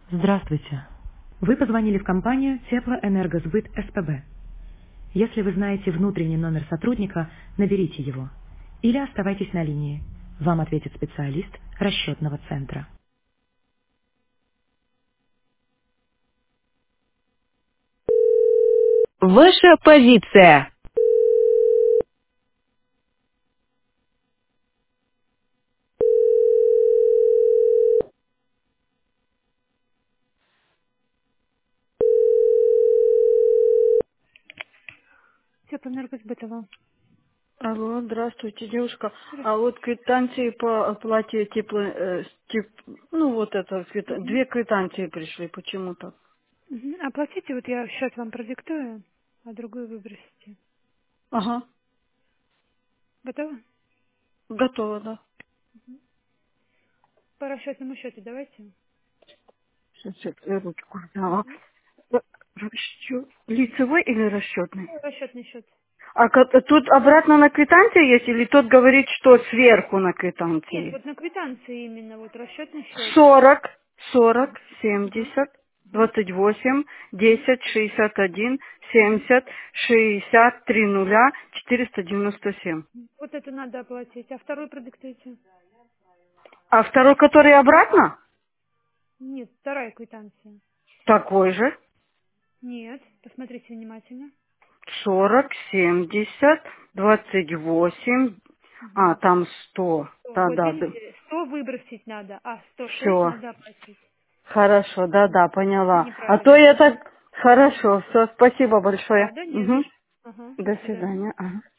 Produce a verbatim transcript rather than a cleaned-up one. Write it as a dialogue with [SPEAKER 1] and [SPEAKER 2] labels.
[SPEAKER 1] Здравствуйте. Вы позвонили в компанию Теплоэнергосбыт СПБ. Если вы знаете внутренний номер сотрудника, наберите его. Или оставайтесь на линии. Вам ответит специалист расчетного центра.
[SPEAKER 2] Ваша позиция.
[SPEAKER 3] Теплоэнергосбытова.
[SPEAKER 4] Алло, здравствуйте, девушка. А вот квитанции по оплате тепло, э, теп- ну вот это, квита-
[SPEAKER 3] Мгм.
[SPEAKER 4] две квитанции пришли почему-то.
[SPEAKER 3] Мгм. Оплатите, вот я счет вам продиктую, а другую выбросите.
[SPEAKER 4] Ага,
[SPEAKER 3] Готово?
[SPEAKER 4] готово, да.
[SPEAKER 3] По расчетному счету давайте.
[SPEAKER 4] Сейчас я ручку взяла. Э, расчет- Лицевой или расчетный?
[SPEAKER 3] Ну, расчетный счет.
[SPEAKER 4] А ко- тут обратно на квитанции есть или тот говорит, что сверху на
[SPEAKER 3] Нет,
[SPEAKER 4] квитанции?
[SPEAKER 3] вот на квитанции именно, вот расчетный счет.
[SPEAKER 4] Сорок, сорок,
[SPEAKER 3] Ага.
[SPEAKER 4] семьдесят,
[SPEAKER 3] Мгм.
[SPEAKER 4] двадцать восемь,
[SPEAKER 3] Мгм.
[SPEAKER 4] десять, шестьдесят один,
[SPEAKER 3] Мгм.
[SPEAKER 4] семьдесят, шестьдесят три нуля, четыреста девяносто семь.
[SPEAKER 3] Вот это надо оплатить. А второй продиктуйте.
[SPEAKER 4] А второй, который обратно,
[SPEAKER 3] Нет, вторая квитанция.
[SPEAKER 4] такой же.
[SPEAKER 3] Нет, посмотрите внимательно.
[SPEAKER 4] Сорок, семьдесят, двадцать восемь, а,
[SPEAKER 3] Мгм.
[SPEAKER 4] там сто.
[SPEAKER 3] сто. Вот
[SPEAKER 4] Да-да, да.
[SPEAKER 3] видите, сто выбросить надо, а сто шесть
[SPEAKER 4] Все.
[SPEAKER 3] надо оплатить.
[SPEAKER 4] Хорошо, да-да, поняла. А то
[SPEAKER 3] Неправильно.
[SPEAKER 4] я так... Хорошо, все, спасибо
[SPEAKER 3] Да,
[SPEAKER 4] большое.
[SPEAKER 3] да не за
[SPEAKER 4] Угу.
[SPEAKER 3] что. Ага, до
[SPEAKER 4] До
[SPEAKER 3] свидания.
[SPEAKER 4] свидания. Ага.